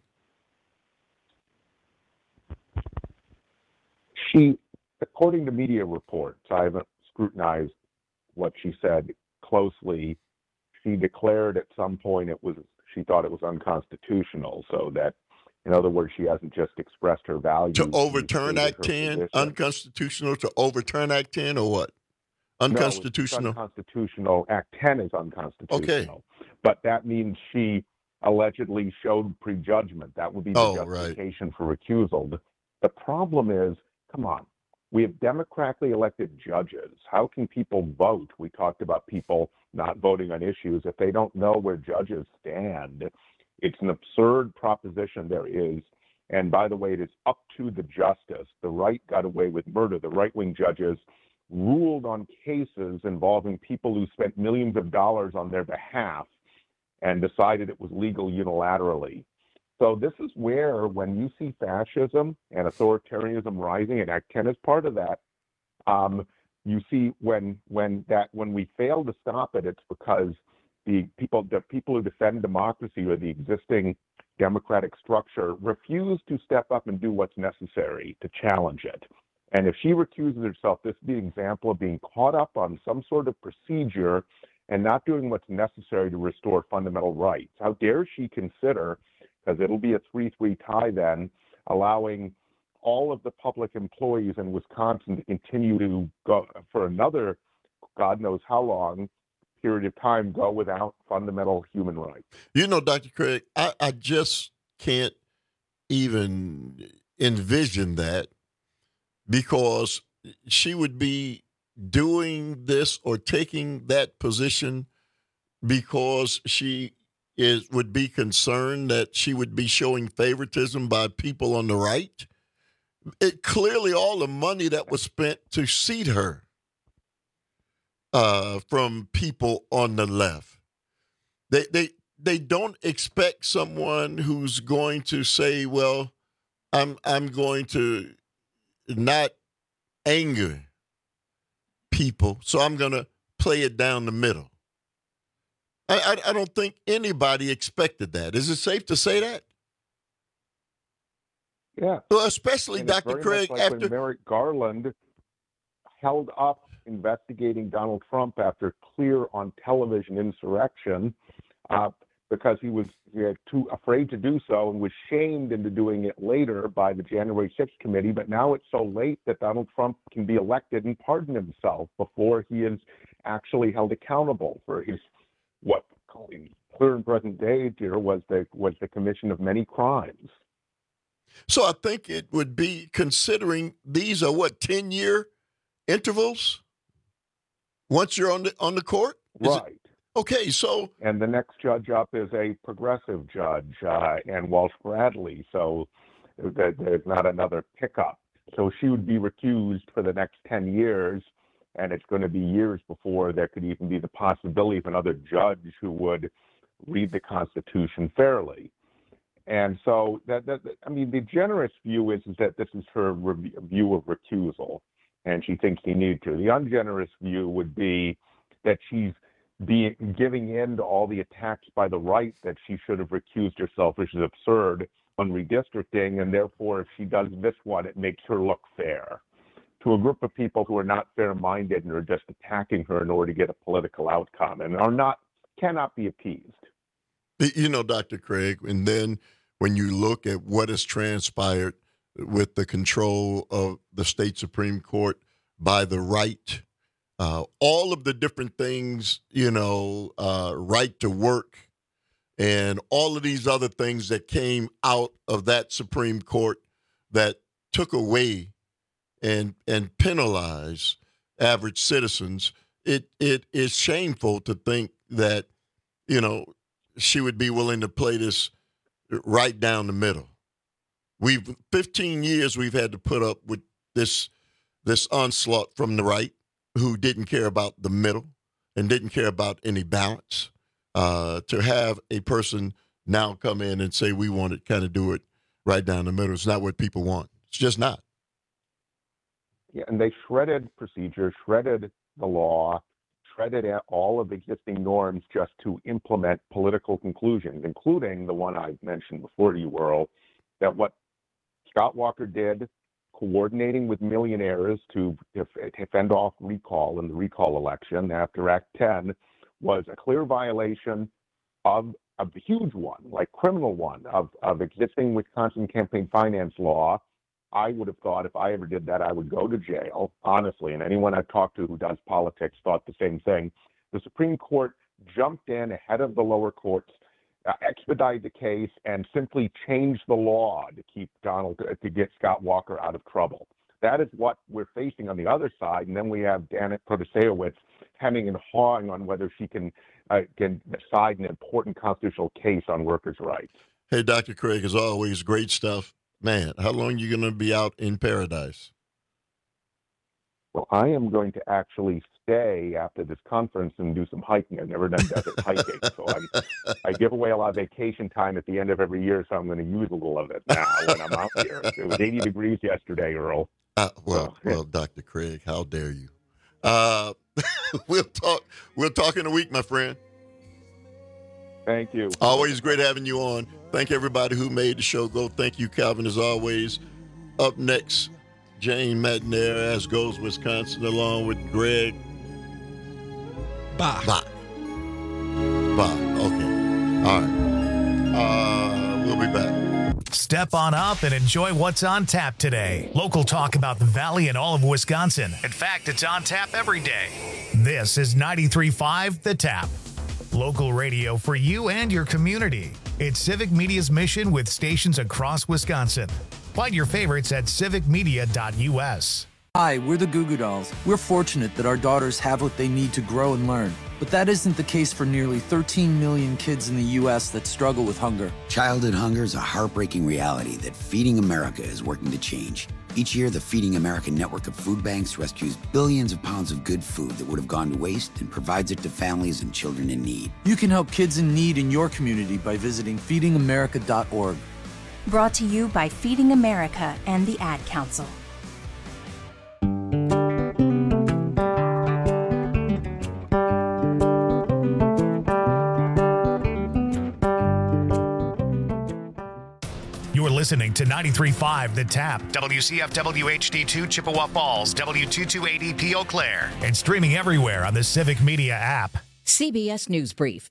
She, according to media reports, I haven't scrutinized what she said closely. She declared at some point it was, she thought it was unconstitutional, so that, in other words, she hasn't just expressed her values. To overturn Act ten, unconstitutional to overturn Act ten, or what? Unconstitutional. No, it's unconstitutional. Act ten is unconstitutional. Okay. But that means she allegedly showed prejudgment. That would be the Oh, justification for recusal. The, the problem is, come on, we have democratically elected judges. How can people vote? We talked about people not voting on issues if they don't know where judges stand. It's an absurd proposition there is. And by the way, it is up to the justice. The right got away with murder. The right-wing judges ruled on cases involving people who spent millions of dollars on their behalf and decided it was legal unilaterally. So this is where, when you see fascism and authoritarianism rising, and Act ten is part of that, um, you see when when that when we fail to stop it, it's because the people the people who defend democracy or the existing democratic structure refuse to step up and do what's necessary to challenge it. And if she recuses herself, this would be an example of being caught up on some sort of procedure and not doing what's necessary to restore fundamental rights. How dare she consider, because it'll be a three three tie then, allowing all of the public employees in Wisconsin to continue to go for another, God knows how long, period of time, go without fundamental human rights. You know, Doctor Craig, I, I just can't even envision that, because she would be doing this or taking that position because she is would be concerned that she would be showing favoritism by people on the right. It clearly all the money that was spent to seat her uh, from people on the left. They they they don't expect someone who's going to say, "Well, I'm I'm going to not anger people, so I'm going to play it down the middle." I, I, I don't think anybody expected that. Is it safe to say that? Yeah. Well, especially And it's Doctor very Craig much like after when Merrick Garland held up investigating Donald Trump after clear on television insurrection uh, because he was he had too afraid to do so and was shamed into doing it later by the January sixth committee. But now it's so late that Donald Trump can be elected and pardon himself before he is actually held accountable for his what clear and present day here was the was the commission of many crimes. So I think it would be, considering these are what, ten year intervals once you're on the on the court? Is Right. It, okay, so and the next judge up is a progressive judge, uh, and Walsh Bradley. So th- there's not another pickup. So she would be recused for the next ten years, and it's going to be years before there could even be the possibility of another judge who would read the Constitution fairly. And so, that, that I mean, the generous view is, is that this is her re- view of recusal, and she thinks he needed to. The ungenerous view would be that she's being giving in to all the attacks by the right that she should have recused herself, which is absurd, on redistricting, and therefore, if she does this one, it makes her look fair to a group of people who are not fair-minded and are just attacking her in order to get a political outcome and are not cannot be appeased. You know, Doctor Craig, and then when you look at what has transpired with the control of the state Supreme Court by the right, uh, all of the different things, you know, uh, right to work, and all of these other things that came out of that Supreme Court that took away and and penalized average citizens, it it is shameful to think that, you know, she would be willing to play this right down the middle. We've fifteen years we've had to put up with this this onslaught from the right, who didn't care about the middle and didn't care about any balance. Uh, to have a person now come in and say we want to kind of do it right down the middle, it's not what people want. It's just not. Yeah, and they shredded procedure, shredded the law, shredded all of the existing norms just to implement political conclusions, including the one I mentioned before to you, Earl, that what Scott Walker did, coordinating with millionaires to, to fend off recall in the recall election after Act ten, was a clear violation of, of the huge one, like criminal one, of, of existing Wisconsin campaign finance law. I would have thought if I ever did that, I would go to jail, honestly. And anyone I've talked to who does politics thought the same thing. The Supreme Court jumped in ahead of the lower courts, uh, expedited the case, and simply changed the law to keep Donald, to get Scott Walker out of trouble. That is what we're facing on the other side. And then we have Janet Protasewicz hemming and hawing on whether she can uh, can decide an important constitutional case on workers' rights. Hey, Doctor Craig, as always, great stuff. Man, how long are you going to be out in paradise? Well, I am going to actually stay after this conference and do some hiking. I've never done desert hiking, so I, I give away a lot of vacation time at the end of every year, so I'm going to use a little of it now when I'm out here. It was eighty degrees yesterday, Earl. Uh, well, so, well, Doctor Craig, how dare you? Uh, we'll talk. We'll talk in a week, my friend. Thank you. Always great having you on. Thank everybody who made the show go. Thank you, Calvin, as always. Up next, Jane Matenaer, As Goes Wisconsin, along with Greg Bach. Bach. Bach. Okay. All right. Uh, we'll be back. Step on up and enjoy what's on tap today. Local talk about the Valley and all of Wisconsin. In fact, it's on tap every day. This is ninety-three point five The Tap. Local radio for you and your community. It's Civic Media's mission with stations across Wisconsin. Find your favorites at civic media dot u s. Hi, we're the Goo Goo Dolls. We're fortunate that our daughters have what they need to grow and learn. But that isn't the case for nearly thirteen million kids in the U S that struggle with hunger. Childhood hunger is a heartbreaking reality that Feeding America is working to change. Each year, the Feeding America network of food banks rescues billions of pounds of good food that would have gone to waste and provides it to families and children in need. You can help kids in need in your community by visiting feeding america dot org. Brought to you by Feeding America and the Ad Council. listening to ninety-three point five The Tap, W C F W H D two Chippewa Falls, W two two eight E P Eau Claire, and streaming everywhere on the Civic Media app. C B S News Brief.